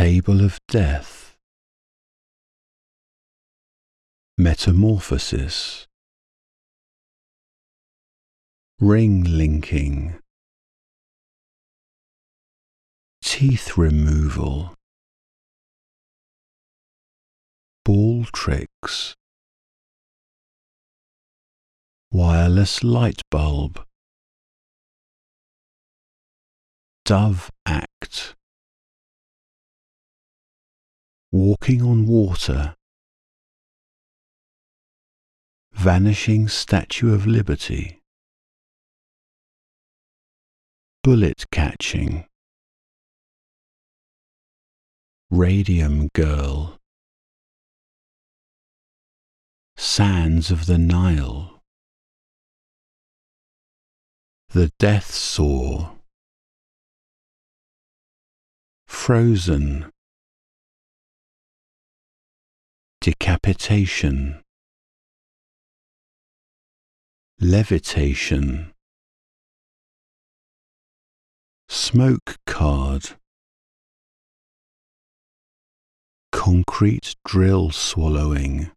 Table of Death. Metamorphosis. Ring linking. Teeth removal. Ball tricks. Wireless light bulb. Dove act. Walking on water. Vanishing Statue of Liberty. Bullet catching. Radium girl. Sands of the Nile. The Death Saw. Frozen. Decapitation. Levitation. Smoke card. Concrete drill swallowing.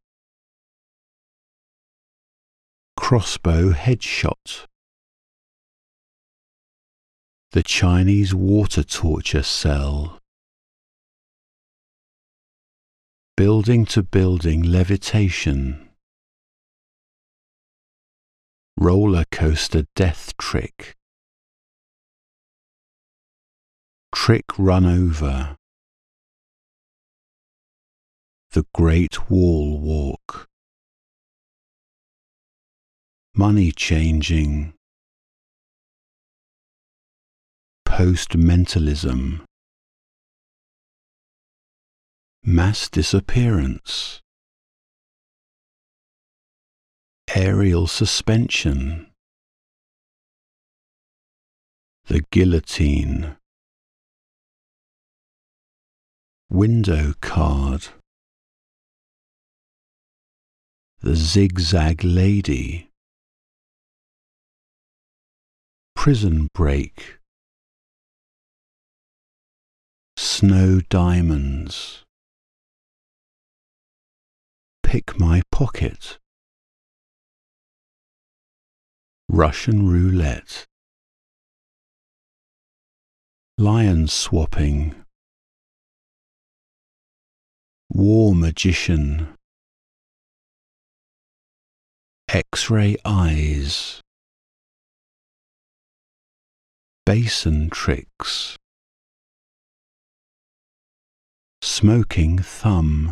Crossbow headshot. The Chinese water torture cell. Building to building levitation. Roller coaster death trick. Trick run over. The Great Wall Walk. Money changing. Post-mentalism. Mass disappearance. Aerial suspension. The guillotine. Window card. The zigzag lady. Prison break. Snow diamonds. Pick my pocket. Russian roulette. Lion swapping. War magician. X-ray eyes. Basin tricks. Smoking thumb.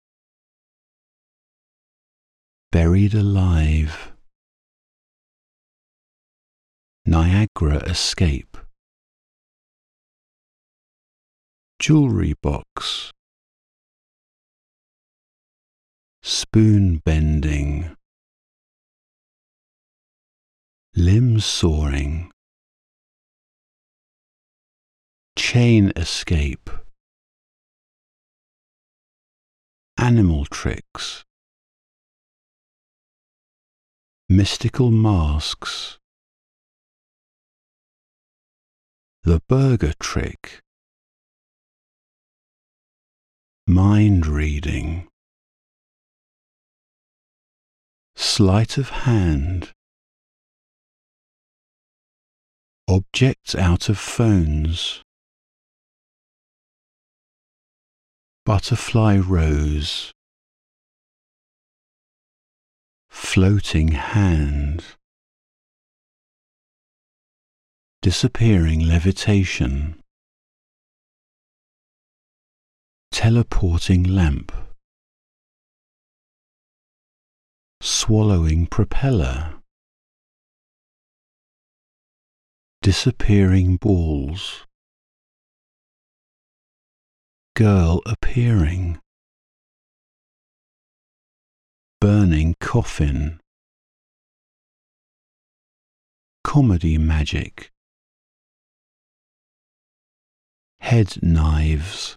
Buried alive. Niagara escape. Jewelry box. Spoon bending. Limb soaring. Chain escape. Animal tricks. Mystical masks. The burger trick. Mind reading. Sleight of hand. Objects out of phones. Butterfly rose. Floating hand. Disappearing levitation. Teleporting lamp. Swallowing propeller. Disappearing balls. Girl appearing. Burning coffin. Comedy magic. Head knives.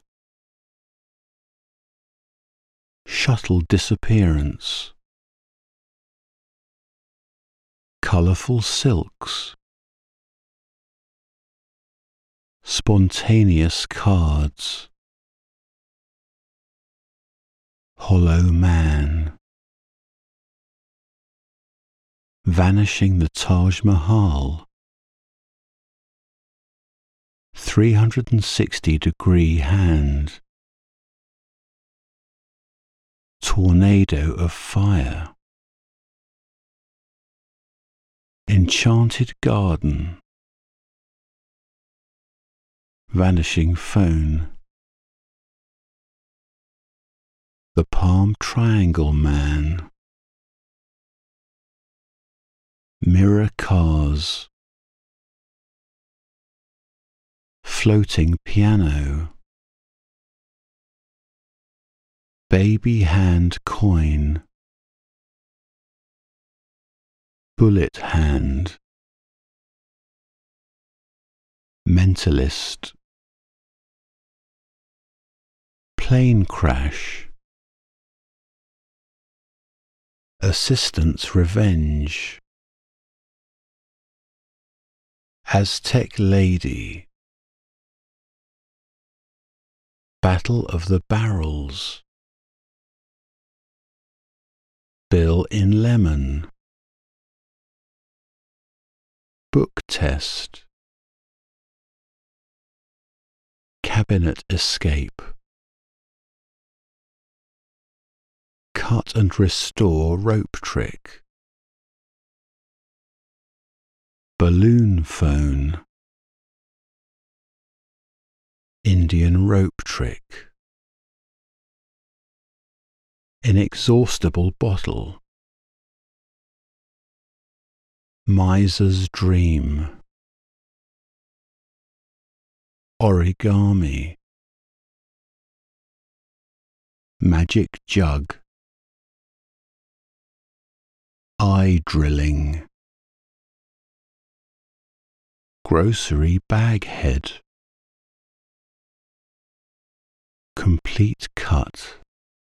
Shuttle disappearance. Colourful silks. Spontaneous cards. hollow man. Vanishing the Taj Mahal. 360-degree hand. Tornado of fire. Enchanted garden. Vanishing phone. The Palm Triangle man. Mirror cars. Floating piano. Baby hand coin. Bullet hand. Mentalist. Plane crash. Assistant's revenge. Aztec lady. Battle of the barrels. Bill in lemon. Book test. Cabinet escape. Cut and restore rope trick. Balloon phone. Indian rope trick. Inexhaustible bottle. Miser's dream. Origami. Magic jug. Eye drilling. Grocery bag head. Complete cut.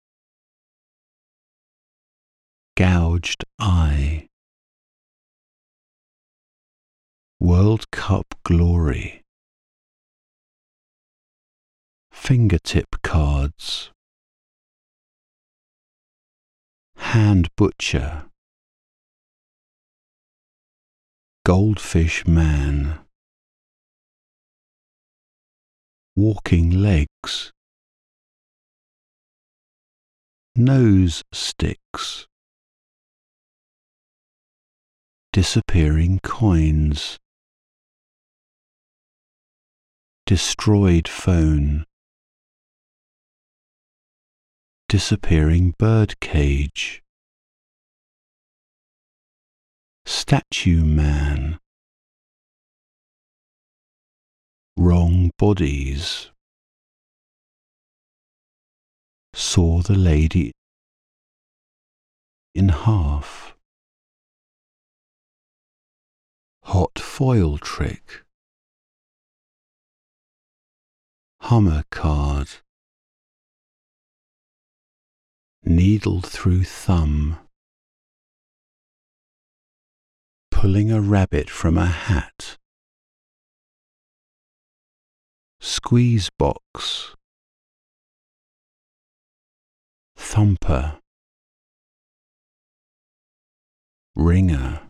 Gouged eye. World Cup glory. Fingertip cards. Hand butcher. Goldfish man. Walking legs. Nose sticks. Disappearing coins. Destroyed phone. Disappearing bird cage. Statue man. Wrong bodies. Saw the lady in half. Hot foil trick. Hummer card. Needle through thumb. Pulling a rabbit from a hat. Squeeze box. Thumper. Ringer.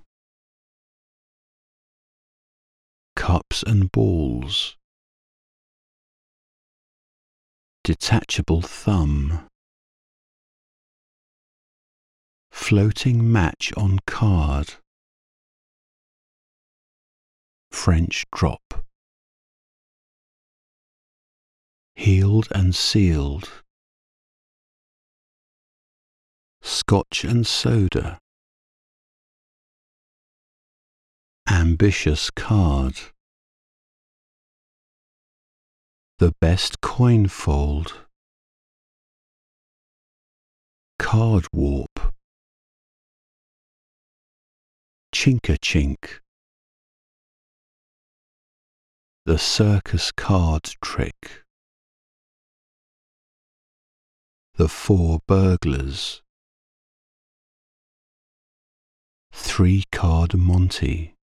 Cups and balls. Detachable thumb. Floating match on card. French drop. Healed and sealed. Scotch and soda. Ambitious card. The best coin fold. Card warp. Chink-a-chink. The circus card trick. The four burglars. 3-card Monty.